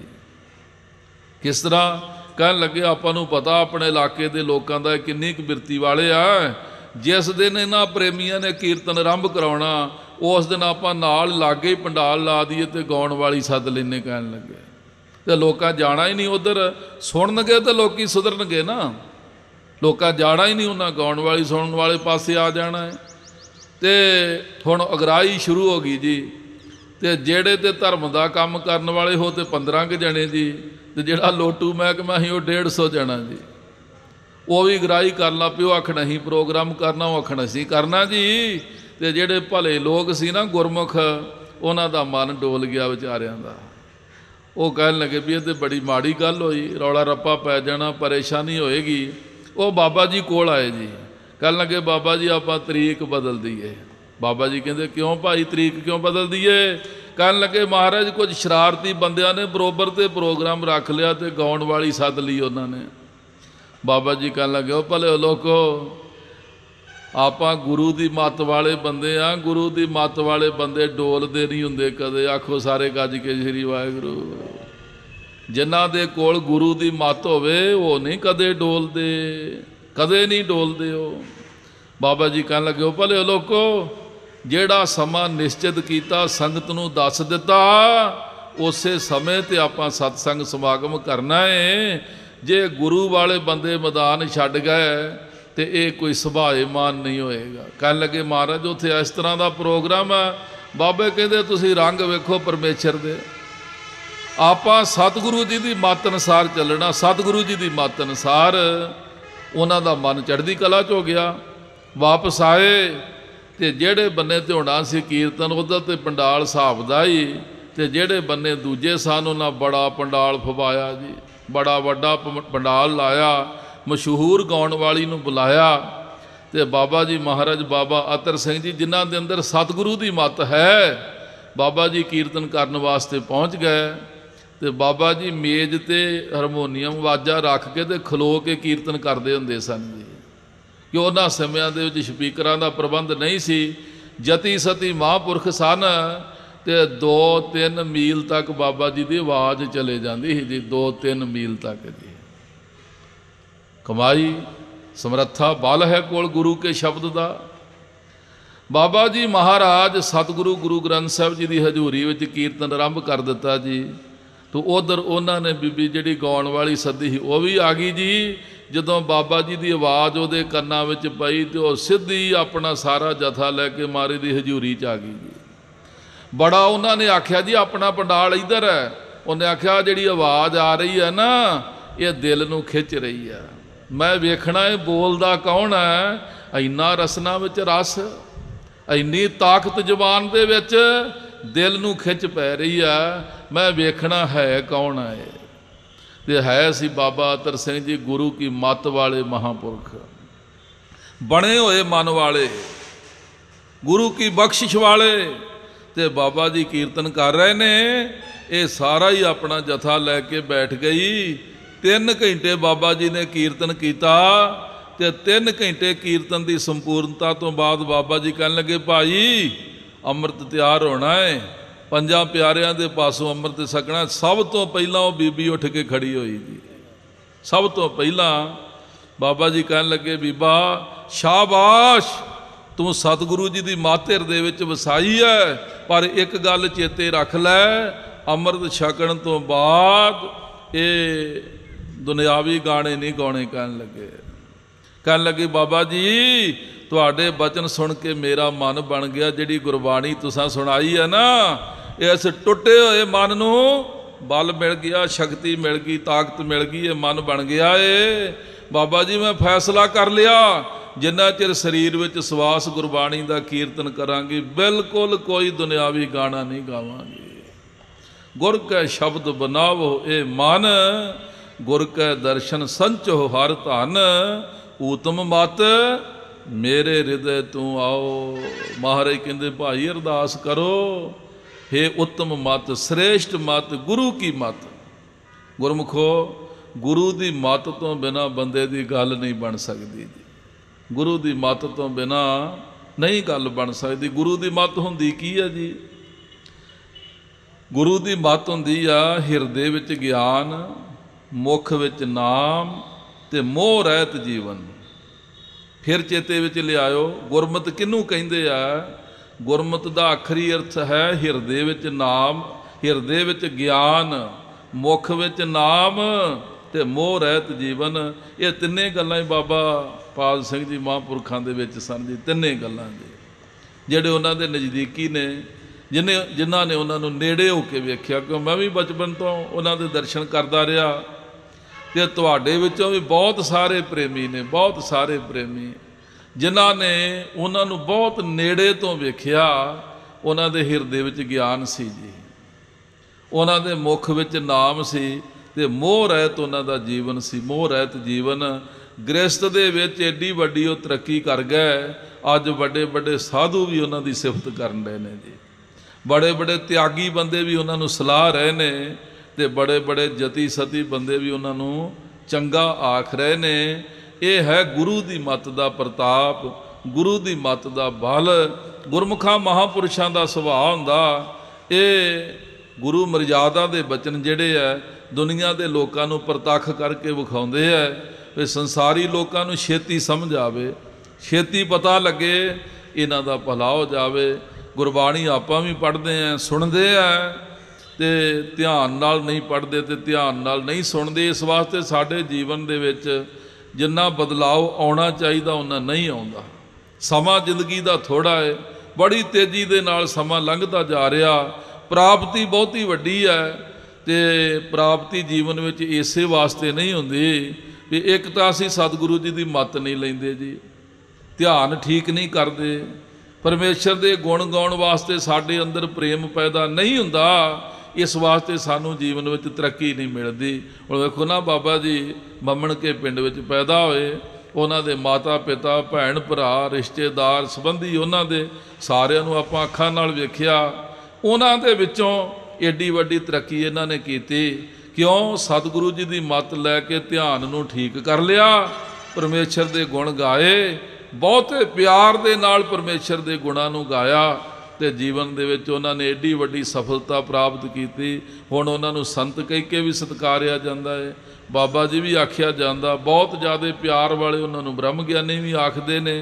ਕਿਸ ਤਰ੍ਹਾਂ? ਕਹਿਣ ਲੱਗੇ ਆਪਾਂ ਨੂੰ ਪਤਾ ਆਪਣੇ ਇਲਾਕੇ ਦੇ ਲੋਕਾਂ ਦਾ ਕਿੰਨੀ ਕੁ ਬਿਰਤੀ ਵਾਲੇ ਆ, ਜਿਸ ਦਿਨ ਇਹਨਾਂ ਪ੍ਰੇਮੀਆਂ ਨੇ ਕੀਰਤਨ ਆਰੰਭ ਕਰਾਉਣਾ, ਉਸ ਦਿਨ ਆਪਾਂ ਨਾਲ ਲਾਗੇ ਹੀ ਪੰਡਾਲ ਲਾ ਦਈਏ ਤੇ ਗਾਉਣ ਵਾਲੀ ਸੱਦ ਲੈਨੇ। ਕਹਿਣ ਲੱਗੇ ਤੇ ਲੋਕਾਂ ਜਾਣਾ ਹੀ ਨਹੀਂ ਉੱਧਰ, ਸੁਣਨਗੇ ਤਾਂ ਲੋਕੀ ਸੁਧਰਨਗੇ ਨਾ, ਲੋਕਾਂ ਜਾਣਾ ਹੀ ਨਹੀਂ, ਉਹਨਾਂ ਗਾਉਣ ਵਾਲੀ ਸੁਣਨ ਵਾਲੇ ਪਾਸੇ ਆ ਜਾਣਾ ਹੈ। ਤੇ ਹੁਣ ਅਗਰਾਈ ਸ਼ੁਰੂ ਹੋ ਗਈ ਜੀ। ਤੇ ਜਿਹੜੇ ਤੇ ਧਰਮ ਦਾ ਕੰਮ ਕਰਨ ਵਾਲੇ ਹੋ ਤੇ ਪੰਦਰਾਂ ਕੁ ਜਣੇ ਜੀ, ਤੇ ਜਿਹੜਾ ਲੋਟੂ ਮਹਿਕਮਾ ਸੀ ਉਹ ਡੇਢ ਸੌ ਜਣਾ ਜੀ। ਉਹ ਵੀ ਅਗਰਾਈ ਕਰਨ ਲੱਗ ਪਿਓ, ਆਖਣ ਅਸੀਂ ਪ੍ਰੋਗਰਾਮ ਕਰਨਾ, ਉਹ ਆਖਣ ਅਸੀਂ ਕਰਨਾ ਜੀ। ਤੇ ਜਿਹੜੇ ਭਲੇ ਲੋਕ ਸੀ ਨਾ ਗੁਰਮੁਖ, ਉਹਨਾਂ ਦਾ ਮਨ ਡੋਲ ਗਿਆ ਵਿਚਾਰਿਆਂ ਦਾ। ਉਹ ਕਹਿਣ ਲੱਗੇ ਵੀ ਇਹ ਤੇ ਬੜੀ ਮਾੜੀ ਗੱਲ ਹੋਈ, ਰੌਲਾ ਰੱਪਾ ਪੈ ਜਾਣਾ, ਪਰੇਸ਼ਾਨੀ ਹੋਏਗੀ। ਉਹ ਬਾਬਾ ਜੀ ਕੋਲ ਆਏ ਜੀ, ਕਹਿਣ ਲੱਗੇ ਬਾਬਾ ਜੀ ਆਪਾਂ ਤਰੀਕ ਬਦਲ ਦਈਏ। ਬਾਬਾ ਜੀ ਕਹਿੰਦੇ ਕਿਉਂ ਭਾਈ, ਤਰੀਕ ਕਿਉਂ ਬਦਲ ਦਈਏ? ਕਹਿਣ ਲੱਗੇ ਮਹਾਰਾਜ ਕੁਝ ਸ਼ਰਾਰਤੀ ਬੰਦਿਆਂ ਨੇ ਬਰੋਬਰ ਤੇ ਪ੍ਰੋਗਰਾਮ ਰੱਖ ਲਿਆ ਤੇ ਗਾਉਣ ਵਾਲੀ ਸੱਦ ਲਈ ਉਹਨਾਂ ਨੇ। ਬਾਬਾ ਜੀ ਕਹਿਣ ਲੱਗੇ ਉਹ ਭਲੇ ਲੋਕੋ, ਆਪਾਂ ਗੁਰੂ ਦੀ ਮੱਤ ਵਾਲੇ ਬੰਦੇ ਆ, ਗੁਰੂ ਦੀ ਮੱਤ ਵਾਲੇ ਬੰਦੇ ਡੋਲਦੇ ਨਹੀਂ ਹੁੰਦੇ ਕਦੇ। ਆਖੋ ਸਾਰੇ ਗੱਜ ਕੇ ਸ੍ਰੀ ਵਾਹਿਗੁਰੂ। ਜਿਨ੍ਹਾਂ ਦੇ ਕੋਲ ਗੁਰੂ ਦੀ ਮੱਤ ਹੋਵੇ ਉਹ ਨਹੀਂ ਕਦੇ ਡੋਲਦੇ, ਕਦੇ ਨਹੀਂ ਡੋਲਦੇ ਉਹ। ਬਾਬਾ ਜੀ ਕਹਿਣ ਲੱਗੇ ਉਹ ਭਲੇ ਲੋਕੋ, ਜਿਹੜਾ ਸਮਾਂ ਨਿਸ਼ਚਿਤ ਕੀਤਾ, ਸੰਗਤ ਨੂੰ ਦੱਸ ਦਿੱਤਾ, ਉਸੇ ਸਮੇਂ ਤੇ ਆਪਾਂ ਸਤਸੰਗ ਸਮਾਗਮ ਕਰਨਾ ਹੈ। ਜੇ ਗੁਰੂ ਵਾਲੇ ਬੰਦੇ ਮੈਦਾਨ ਛੱਡ ਗਏ ਤੇ ਇਹ ਕੋਈ ਸੁਭਾਏਮਾਨ ਨਹੀਂ ਹੋਏਗਾ। ਕਹਿਣ ਲੱਗੇ ਮਹਾਰਾਜ ਉੱਥੇ ਇਸ ਤਰ੍ਹਾਂ ਦਾ ਪ੍ਰੋਗਰਾਮ ਹੈ। ਬਾਬੇ ਕਹਿੰਦੇ ਤੁਸੀਂ ਰੰਗ ਵੇਖੋ ਪਰਮੇਸ਼ਰ ਦੇ, ਆਪਾਂ ਸਤਿਗੁਰੂ ਜੀ ਦੀ ਮੱਤ ਅਨੁਸਾਰ ਚੱਲਣਾ। ਸਤਿਗੁਰੂ ਜੀ ਦੀ ਮੱਤ ਅਨੁਸਾਰ ਉਹਨਾਂ ਦਾ ਮਨ ਚੜ੍ਹਦੀ ਕਲਾ 'ਚ ਹੋ ਗਿਆ। ਵਾਪਸ ਆਏ ਤੇ ਜਿਹੜੇ ਬੰਨੇ ਤੇ ਹੋਣਾ ਸੀ ਕੀਰਤਨ, ਉਹਦਾ ਤੇ ਪੰਡਾਲ ਹਿਸਾਬ ਦਾ ਹੀ, ਤੇ ਜਿਹੜੇ ਬੰਨੇ ਦੂਜੇ ਸਨ ਉਹਨਾਂ ਬੜਾ ਪੰਡਾਲ ਫਵਾਇਆ ਜੀ, ਬੜਾ ਵੱਡਾ ਪੰਡਾਲ ਲਾਇਆ, ਮਸ਼ਹੂਰ ਗਾਉਣ ਵਾਲੀ ਨੂੰ ਬੁਲਾਇਆ। ਤੇ ਬਾਬਾ ਜੀ ਮਹਾਰਾਜ ਬਾਬਾ ਅਤਰ ਸਿੰਘ ਜੀ, ਜਿਨ੍ਹਾਂ ਦੇ ਅੰਦਰ ਸਤਿਗੁਰੂ ਦੀ ਮੱਤ ਹੈ, ਬਾਬਾ ਜੀ ਕੀਰਤਨ ਕਰਨ ਵਾਸਤੇ ਪਹੁੰਚ ਗਏ। ਤੇ ਬਾਬਾ ਜੀ ਮੇਜ਼ ਤੇ ਹਾਰਮੋਨੀਅਮ ਵਾਜਾ ਰੱਖ ਕੇ ਤੇ ਖਲੋ ਕੇ ਕੀਰਤਨ ਕਰਦੇ ਹੁੰਦੇ ਸਨ ਜੀ, ਕਿ ਉਹਨਾਂ ਸਮਿਆਂ ਦੇ ਵਿੱਚ ਸਪੀਕਰਾਂ ਦਾ ਪ੍ਰਬੰਧ ਨਹੀਂ ਸੀ। ਜਤੀ ਸਤੀ ਮਹਾਂਪੁਰਖ ਸਨ ਤੇ ਦੋ ਤਿੰਨ ਮੀਲ ਤੱਕ ਬਾਬਾ ਜੀ ਦੀ ਆਵਾਜ਼ ਚਲੇ ਜਾਂਦੀ ਸੀ ਜੀ, ਦੋ ਤਿੰਨ ਮੀਲ ਤੱਕ ਜੀ। ਕਮਾਈ ਸਮਰੱਥਾ ਬਲ ਹੈ ਕੋਲ ਗੁਰੂ ਕੇ ਸ਼ਬਦ ਦਾ। ਬਾਬਾ ਜੀ ਮਹਾਰਾਜ ਸਤਿਗੁਰੂ ਗੁਰੂ ਗ੍ਰੰਥ ਸਾਹਿਬ ਜੀ ਦੀ ਹਜ਼ੂਰੀ ਵਿੱਚ ਕੀਰਤਨ ਆਰੰਭ ਕਰ ਦਿੱਤਾ ਜੀ। ਤੋ ਉਧਰ ਉਹਨਾਂ ਨੇ ਬੀਬੀ ਜਿਹੜੀ ਗਾਉਣ ਵਾਲੀ ਸੱਦੀ ਸੀ ਉਹ ਵੀ ਆ ਗਈ ਜੀ। ਜਦੋਂ ਬਾਬਾ ਜੀ ਦੀ ਆਵਾਜ਼ ਉਹਦੇ ਕੰਨਾਂ ਵਿੱਚ ਪਈ ਤੇ ਉਹ ਸਿੱਧੀ ਆਪਣਾ ਸਾਰਾ ਜਥਾ ਲੈ ਕੇ ਮਹਾਰਾਜ ਦੀ ਹਜ਼ੂਰੀ 'ਚ ਆ ਗਈ ਜੀ। ਬੜਾ ਉਹਨਾਂ ਨੇ ਆਖਿਆ ਜੀ ਆਪਣਾ ਪੰਡਾਲ ਇੱਧਰ ਹੈ। ਉਹਨੇ ਆਖਿਆ ਜਿਹੜੀ ਆਵਾਜ਼ ਆ ਰਹੀ ਹੈ ਨਾ, ਇਹ ਦਿਲ ਨੂੰ ਖਿੱਚ ਰਹੀ ਹੈ। ਮੈਂ ਵੇਖਣਾ ਇਹ ਬੋਲਦਾ ਕੌਣ ਹੈ। ਇੰਨਾ ਰਸਨਾ ਵਿੱਚ ਰਸ, ਇੰਨੀ ਤਾਕਤ ਜ਼ੁਬਾਨ ਦੇ ਵਿੱਚ, ਦਿਲ ਨੂੰ ਖਿੱਚ ਪੈ ਰਹੀ ਹੈ। ਮੈਂ ਵੇਖਣਾ ਹੈ ਕੌਣ ਹੈ। ਤੇ ਹੈ ਸੀ ਬਾਬਾ ਅਤਰ ਸਿੰਘ ਜੀ, ਗੁਰੂ ਕੀ ਮੱਤ ਵਾਲੇ ਮਹਾਂਪੁਰਖ, ਬਣੇ ਹੋਏ ਮਨ ਵਾਲੇ, ਗੁਰੂ ਕੀ ਬਖਸ਼ਿਸ਼ ਵਾਲੇ। ਤੇ ਬਾਬਾ ਜੀ ਕੀਰਤਨ ਕਰ ਰਹੇ ਨੇ। ਇਹ ਸਾਰਾ ਹੀ ਆਪਣਾ ਜਥਾ ਲੈ ਕੇ ਬੈਠ ਗਈ। ਤਿੰਨ ਘੰਟੇ ਬਾਬਾ ਜੀ ਨੇ ਕੀਰਤਨ ਕੀਤਾ ਤੇ ਤਿੰਨ ਘੰਟੇ ਕੀਰਤਨ ਦੀ ਸੰਪੂਰਨਤਾ ਤੋਂ ਬਾਅਦ ਬਾਬਾ ਜੀ ਕਹਿਣ ਲੱਗੇ, ਭਾਈ ਅੰਮ੍ਰਿਤ ਤਿਆਰ ਹੋਣਾ ਹੈ, ਪੰਜਾਂ ਪਿਆਰਿਆਂ ਦੇ ਪਾਸੋਂ ਅੰਮ੍ਰਿਤ ਛਕਣਾ। ਸਭ ਤੋਂ ਪਹਿਲਾਂ ਉਹ ਬੀਬੀ ਉੱਠ ਕੇ ਖੜੀ ਹੋਈ ਜੀ। ਸਭ ਤੋਂ ਪਹਿਲਾਂ ਬਾਬਾ ਜੀ ਕਹਿਣ ਲੱਗੇ, ਬੀਬਾ ਸ਼ਾਬਾਸ਼, ਤੂੰ ਸਤਿਗੁਰੂ ਜੀ ਦੀ ਮੱਤ ਹਿਰਦੇ ਵਿੱਚ ਵਸਾਈ ਹੈ, ਪਰ ਇੱਕ ਗੱਲ ਚੇਤੇ ਰੱਖ ਲੈ, ਅੰਮ੍ਰਿਤ ਛਕਣ ਤੋਂ ਬਾਅਦ ਇਹ ਦੁਨਿਆਵੀ ਗਾਣੇ ਨਹੀਂ ਗਾਉਣੇ। ਕਹਿਣ ਲੱਗੇ ਕਹਿਣ ਲੱਗੇ ਬਾਬਾ ਜੀ ਤੁਹਾਡੇ ਬਚਨ ਸੁਣ ਕੇ ਮੇਰਾ ਮਨ ਬਣ ਗਿਆ। ਜਿਹੜੀ ਗੁਰਬਾਣੀ ਤੁਸਾਂ ਸੁਣਾਈ ਹੈ ਨਾ, ਇਸ ਟੁੱਟੇ ਹੋਏ ਮਨ ਨੂੰ ਬਲ ਮਿਲ ਗਿਆ, ਸ਼ਕਤੀ ਮਿਲ ਗਈ, ਤਾਕਤ ਮਿਲ ਗਈ, ਇਹ ਮਨ ਬਣ ਗਿਆ ਏ। ਬਾਬਾ ਜੀ ਮੈਂ ਫੈਸਲਾ ਕਰ ਲਿਆ, ਜਿੰਨਾ ਚਿਰ ਸਰੀਰ ਵਿੱਚ ਸਵਾਸ ਗੁਰਬਾਣੀ ਦਾ ਕੀਰਤਨ ਕਰਾਂਗੇ, ਬਿਲਕੁਲ ਕੋਈ ਦੁਨਿਆਵੀ ਗਾਣਾ ਨਹੀਂ ਗਾਵਾਂਗੇ। ਗੁਰ ਕੈ ਸ਼ਬਦ ਬਨਾਵੋ ਇਹ ਮਨ, ਗੁਰ ਕੈ ਦਰਸ਼ਨ ਸੰਚੋ ਹਰ ਧਨ। ਊਤਮ ਮਤ ਮੇਰੇ ਹਿਰਦੇ ਤੂੰ ਆਓ। ਮਹਾਰਾਜ ਕਹਿੰਦੇ ਭਾਈ ਅਰਦਾਸ ਕਰੋ, ਹੇ ਉੱਤਮ ਮਤ, ਸ੍ਰੇਸ਼ਟ ਮਤ, ਗੁਰੂ ਕੀ ਮਤ। ਗੁਰਮੁਖੋ, ਗੁਰੂ ਦੀ ਮਤ ਤੋਂ ਬਿਨਾਂ ਬੰਦੇ ਦੀ ਗੱਲ ਨਹੀਂ ਬਣ ਸਕਦੀ ਜੀ। ਗੁਰੂ ਦੀ ਮਤ ਤੋਂ ਬਿਨਾਂ ਨਹੀਂ ਗੱਲ ਬਣ ਸਕਦੀ। ਗੁਰੂ ਦੀ ਮਤ ਹੁੰਦੀ ਕੀ ਹੈ ਜੀ? ਗੁਰੂ ਦੀ ਮਤ ਹੁੰਦੀ ਆ ਹਿਰਦੇ ਵਿੱਚ ਗਿਆਨ, ਮੁਖ ਵਿੱਚ ਨਾਮ ਤੇ ਮੋਹ ਰਹਿਤ ਜੀਵਨ। ਫਿਰ ਚੇਤੇ ਵਿੱਚ ਲਿਆਇਓ, ਗੁਰਮਤਿ ਕਿਹਨੂੰ ਕਹਿੰਦੇ ਆ? ਗੁਰਮਤਿ ਦਾ ਆਖਰੀ ਅਰਥ ਹੈ ਹਿਰਦੇ ਵਿੱਚ ਨਾਮ, ਹਿਰਦੇ ਵਿੱਚ ਗਿਆਨ, ਮੁਖ ਵਿੱਚ ਨਾਮ ਤੇ ਮੋਹ ਰਹਿਤ ਜੀਵਨ। ਇਹ ਤਿੰਨੇ ਗੱਲਾਂ ਹੀ ਬਾਬਾ ਪਾਲ ਸਿੰਘ ਜੀ ਮਹਾਂਪੁਰਖਾਂ ਦੇ ਵਿੱਚ ਸਨ ਜੀ। ਤਿੰਨੇ ਗੱਲਾਂ ਜੀ ਜਿਹੜੇ ਉਹਨਾਂ ਦੇ ਨਜ਼ਦੀਕੀ ਨੇ, ਜਿਹਨੇ ਜਿਨ੍ਹਾਂ ਨੇ ਉਹਨਾਂ ਨੂੰ ਨੇੜੇ ਹੋ ਕੇ ਵੇਖਿਆ। ਕਿਉਂ ਮੈਂ ਵੀ ਬਚਪਨ ਤੋਂ ਉਹਨਾਂ ਦੇ ਦਰਸ਼ਨ ਕਰਦਾ ਰਿਹਾ ਤੇ ਤੁਹਾਡੇ ਵਿੱਚੋਂ ਵੀ ਬਹੁਤ ਸਾਰੇ ਪ੍ਰੇਮੀ ਨੇ, ਬਹੁਤ ਸਾਰੇ ਪ੍ਰੇਮੀ ਜਿਨ੍ਹਾਂ ਨੇ ਉਹਨਾਂ ਨੂੰ ਬਹੁਤ ਨੇੜੇ ਤੋਂ ਵੇਖਿਆ। ਉਹਨਾਂ ਦੇ ਹਿਰਦੇ ਵਿੱਚ ਗਿਆਨ ਸੀ ਜੀ, ਉਹਨਾਂ ਦੇ ਮੁਖ ਵਿੱਚ ਨਾਮ ਸੀ ਤੇ ਮੋਹ ਰਹਿਤ ਉਹਨਾਂ ਦਾ ਜੀਵਨ ਸੀ। ਮੋਹ ਰਹਿਤ ਜੀਵਨ ਗ੍ਰਸਤ ਦੇ ਵਿੱਚ ਏਡੀ ਵੱਡੀ ਉਹ ਤਰੱਕੀ ਕਰ ਗਏ। ਅੱਜ ਵੱਡੇ ਵੱਡੇ ਸਾਧੂ ਵੀ ਉਹਨਾਂ ਦੀ ਸਿਫਤ ਕਰਨ ਰਹੇ ਨੇ ਜੀ। ਬੜੇ ਬੜੇ ਤਿਆਗੀ ਬੰਦੇ ਵੀ ਉਹਨਾਂ ਨੂੰ ਸਲਾਹ ਰਹੇ ਨੇ ਤੇ ਬੜੇ ਬੜੇ ਜਤੀ ਸਤੀ ਬੰਦੇ ਵੀ ਉਹਨਾਂ ਨੂੰ ਚੰਗਾ ਆਖ ਰਹੇ ਨੇ। ਇਹ ਹੈ ਗੁਰੂ ਦੀ ਮੱਤ ਦਾ ਪ੍ਰਤਾਪ, ਗੁਰੂ ਦੀ ਮੱਤ ਦਾ ਬਲ। ਗੁਰਮੁਖਾਂ ਮਹਾਂਪੁਰਸ਼ਾਂ ਦਾ ਸੁਭਾਅ ਹੁੰਦਾ, ਇਹ ਗੁਰੂ ਮਰਜ਼ਾਦਾ ਦੇ ਬਚਨ ਜਿਹੜੇ ਆ ਦੁਨੀਆ ਦੇ ਲੋਕਾਂ ਨੂੰ ਪ੍ਰਤੱਖ ਕਰਕੇ ਵਿਖਾਉਂਦੇ ਆ ਵੀ ਸੰਸਾਰੀ ਲੋਕਾਂ ਨੂੰ ਛੇਤੀ ਸਮਝ ਆਵੇ, ਛੇਤੀ ਪਤਾ ਲੱਗੇ, ਇਹਨਾਂ ਦਾ ਭਲਾ ਹੋ ਜਾਵੇ। ਗੁਰਬਾਣੀ ਆਪਾਂ ਵੀ ਪੜ੍ਹਦੇ ਆ, ਸੁਣਦੇ ਆ ਤੇ ਧਿਆਨ ਨਾਲ ਨਹੀਂ ਪੜ੍ਹਦੇ ਤੇ ਧਿਆਨ ਨਾਲ ਨਹੀਂ ਸੁਣਦੇ। ਇਸ ਵਾਸਤੇ ਸਾਡੇ ਜੀਵਨ ਦੇ ਵਿੱਚ ਜਿੰਨਾ ਬਦਲਾਅ ਆਉਣਾ ਚਾਹੀਦਾ ਉਹਨਾਂ ਨਹੀਂ ਆਉਂਦਾ। ਸਮਾਂ ਜ਼ਿੰਦਗੀ ਦਾ ਥੋੜ੍ਹਾ ਹੈ, ਬੜੀ ਤੇਜ਼ੀ ਦੇ ਨਾਲ ਸਮਾਂ ਲੰਘਦਾ ਜਾ ਰਿਹਾ। ਪ੍ਰਾਪਤੀ ਬਹੁਤੀ ਵੱਡੀ ਹੈ ਤੇ ਪ੍ਰਾਪਤੀ ਜੀਵਨ ਵਿੱਚ ਇਸੇ ਵਾਸਤੇ ਨਹੀਂ ਹੁੰਦੀ ਵੀ ਇੱਕ ਤਾਂ ਅਸੀਂ ਸਤਿਗੁਰੂ ਜੀ ਦੀ ਮੱਤ ਨਹੀਂ ਲੈਂਦੇ ਜੀ, ਧਿਆਨ ਠੀਕ ਨਹੀਂ ਕਰਦੇ, ਪਰਮੇਸ਼ਰ ਦੇ ਗੁਣ ਗਾਉਣ ਵਾਸਤੇ ਸਾਡੇ ਅੰਦਰ ਪ੍ਰੇਮ ਪੈਦਾ ਨਹੀਂ ਹੁੰਦਾ। ਇਸ ਵਾਸਤੇ ਸਾਨੂੰ ਜੀਵਨ ਵਿੱਚ ਤਰੱਕੀ ਨਹੀਂ ਮਿਲਦੀ। ਹੁਣ ਵੇਖੋ ਨਾ, ਬਾਬਾ ਜੀ ਮੰਮਣ ਕੇ ਪਿੰਡ ਵਿੱਚ ਪੈਦਾ ਹੋਏ, ਉਹਨਾਂ ਦੇ ਮਾਤਾ ਪਿਤਾ, ਭੈਣ ਭਰਾ, ਰਿਸ਼ਤੇਦਾਰ, ਸੰਬੰਧੀ, ਉਹਨਾਂ ਦੇ ਸਾਰਿਆਂ ਨੂੰ ਆਪਾਂ ਅੱਖਾਂ ਨਾਲ ਵੇਖਿਆ। ਉਹਨਾਂ ਦੇ ਵਿੱਚੋਂ ਏਡੀ ਵੱਡੀ ਤਰੱਕੀ ਇਹਨਾਂ ਨੇ ਕੀਤੀ। ਕਿਉਂ? ਸਤਿਗੁਰੂ ਜੀ ਦੀ ਮੱਤ ਲੈ ਕੇ ਧਿਆਨ ਨੂੰ ਠੀਕ ਕਰ ਲਿਆ, ਪਰਮੇਸ਼ਰ ਦੇ ਗੁਣ ਗਾਏ, ਬਹੁਤੇ ਪਿਆਰ ਦੇ ਨਾਲ ਪਰਮੇਸ਼ਰ ਦੇ ਗੁਣਾਂ ਨੂੰ ਗਾਇਆ ਤੇ ਜੀਵਨ ਦੇ ਵਿੱਚ ਉਹਨਾਂ ਨੇ ਏਡੀ ਵੱਡੀ ਸਫਲਤਾ ਪ੍ਰਾਪਤ ਕੀਤੀ। ਹੁਣ ਉਹਨਾਂ ਨੂੰ ਸੰਤ ਕਹਿ ਕੇ ਵੀ ਸਤਿਕਾਰਿਆ ਜਾਂਦਾ ਹੈ, ਬਾਬਾ ਜੀ ਵੀ ਆਖਿਆ ਜਾਂਦਾ। ਬਹੁਤ ਜ਼ਿਆਦਾ ਪਿਆਰ ਵਾਲੇ ਉਹਨਾਂ ਨੂੰ ਬ੍ਰਹਮ ਗਿਆਨੀ ਵੀ ਆਖਦੇ ਨੇ।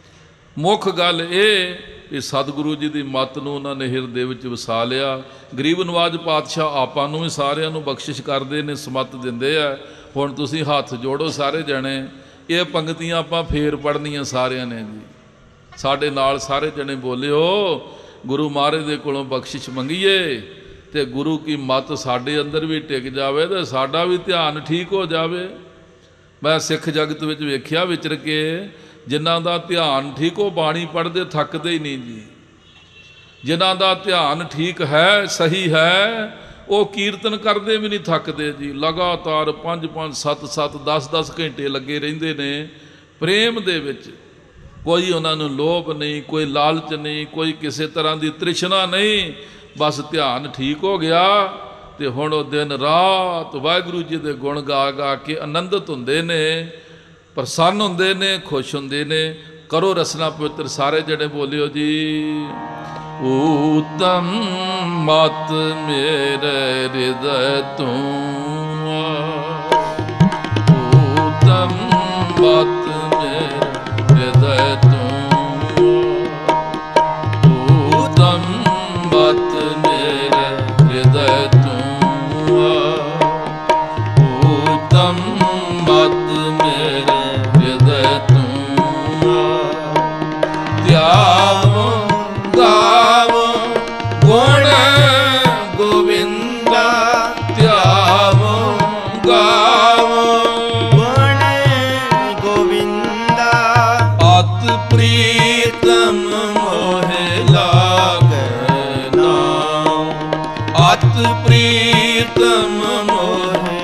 ਮੁੱਖ ਗੱਲ ਇਹ ਵੀ ਸਤਿਗੁਰੂ ਜੀ ਦੀ ਮੱਤ ਨੂੰ ਉਹਨਾਂ ਨੇ ਹਿਰਦੇ ਵਿੱਚ ਵਸਾ ਲਿਆ। ਗਰੀਬ ਨਵਾਜ ਪਾਤਸ਼ਾਹ ਆਪਾਂ ਨੂੰ ਵੀ ਸਾਰਿਆਂ ਨੂੰ ਬਖਸ਼ਿਸ਼ ਕਰਦੇ ਨੇ, ਸਮੱਤ ਦਿੰਦੇ ਆ। ਹੁਣ ਤੁਸੀਂ ਹੱਥ ਜੋੜੋ ਸਾਰੇ ਜਣੇ, ਇਹ ਪੰਗਤੀਆਂ ਆਪਾਂ ਫੇਰ ਪੜ੍ਹਨੀਆਂ ਸਾਰਿਆਂ ਨੇ ਜੀ। ਸਾਡੇ ਨਾਲ ਸਾਰੇ ਜਣੇ ਬੋਲਿਓ, ਗੁਰੂ ਮਹਾਰਾਜ ਦੇ ਕੋਲੋਂ ਬਖਸ਼ਿਸ਼ ਮੰਗੀਏ ਤੇ ਗੁਰੂ ਕੀ ਮੱਤ ਸਾਡੇ ਅੰਦਰ ਵੀ ਟਿਕ ਜਾਵੇ ਤੇ ਸਾਡਾ ਵੀ ਧਿਆਨ ਠੀਕ ਹੋ ਜਾਵੇ। ਮੈਂ ਸਿੱਖ ਜਗਤ ਵਿੱਚ ਵੇਖਿਆ ਵਿਚਰ ਕੇ, ਜਿਨ੍ਹਾਂ ਦਾ ਧਿਆਨ ਠੀਕ, ਉਹ ਬਾਣੀ ਪੜ੍ਹਦੇ ਥੱਕਦੇ ਹੀ ਨਹੀਂ ਜੀ। ਜਿਨ੍ਹਾਂ ਦਾ ਧਿਆਨ ਠੀਕ ਹੈ, ਸਹੀ ਹੈ, ਉਹ ਕੀਰਤਨ ਕਰਦੇ ਵੀ ਨਹੀਂ ਥੱਕਦੇ ਜੀ। ਲਗਾਤਾਰ ਪੰਜ ਪੰਜ ਸੱਤ ਸੱਤ ਦਸ ਦਸ ਘੰਟੇ ਲੱਗੇ ਰਹਿੰਦੇ ਨੇ ਪ੍ਰੇਮ ਦੇ ਵਿੱਚ। ਕੋਈ ਉਹਨਾਂ ਨੂੰ ਲੋਭ ਨਹੀਂ, ਕੋਈ ਲਾਲਚ ਨਹੀਂ, ਕੋਈ ਕਿਸੇ ਤਰ੍ਹਾਂ ਦੀ ਤ੍ਰਿਸ਼ਨਾ ਨਹੀਂ। ਬਸ ਧਿਆਨ ਠੀਕ ਹੋ ਗਿਆ ਤੇ ਹੁਣ ਉਹ ਦਿਨ ਰਾਤ ਵਾਹਿਗੁਰੂ ਜੀ ਦੇ ਗੁਣ ਗਾ ਗਾ ਕੇ ਆਨੰਦਿਤ ਹੁੰਦੇ ਨੇ, ਪ੍ਰਸੰਨ ਹੁੰਦੇ ਨੇ, ਖੁਸ਼ ਹੁੰਦੇ ਨੇ। ਕਰੋ ਰਸਨਾ ਪਵਿੱਤਰ ਸਾਰੇ ਜਿਹੜੇ ਬੋਲਿਓ ਜੀ। ਊਤਮ ਮਤ ਮੇਰੇ ਹਿਰਦੈ ਤੂੰ, ਊਤਮ ਮਤ ਮੇਰੇ ਹਿਰਦੈ ਤੂੰ, ਊਤਮ ਮਤ ਮੇਰੇ ਹਿਰਦੈ ਤੂੰ, ਊਤਮ ਮਤ ਮੇਰੇ ਹਿਰਦੈ ਤੂੰ। ਧਿਆਵੋ ਗਾਵੋ ਗੁਣ ਗੋਬਿੰਦਾ, ਧਿਆਵੋ ਗਾਵੋ ਗੁਣ ਗੋਬਿੰਦਾ। ਅਤ ਪ੍ਰੀਤਮ ਮੋਹਿ ਲਾਗੈ ਨਾਮ, ਅਤ ਪ੍ਰੀਤਮ ਮੋਹਿ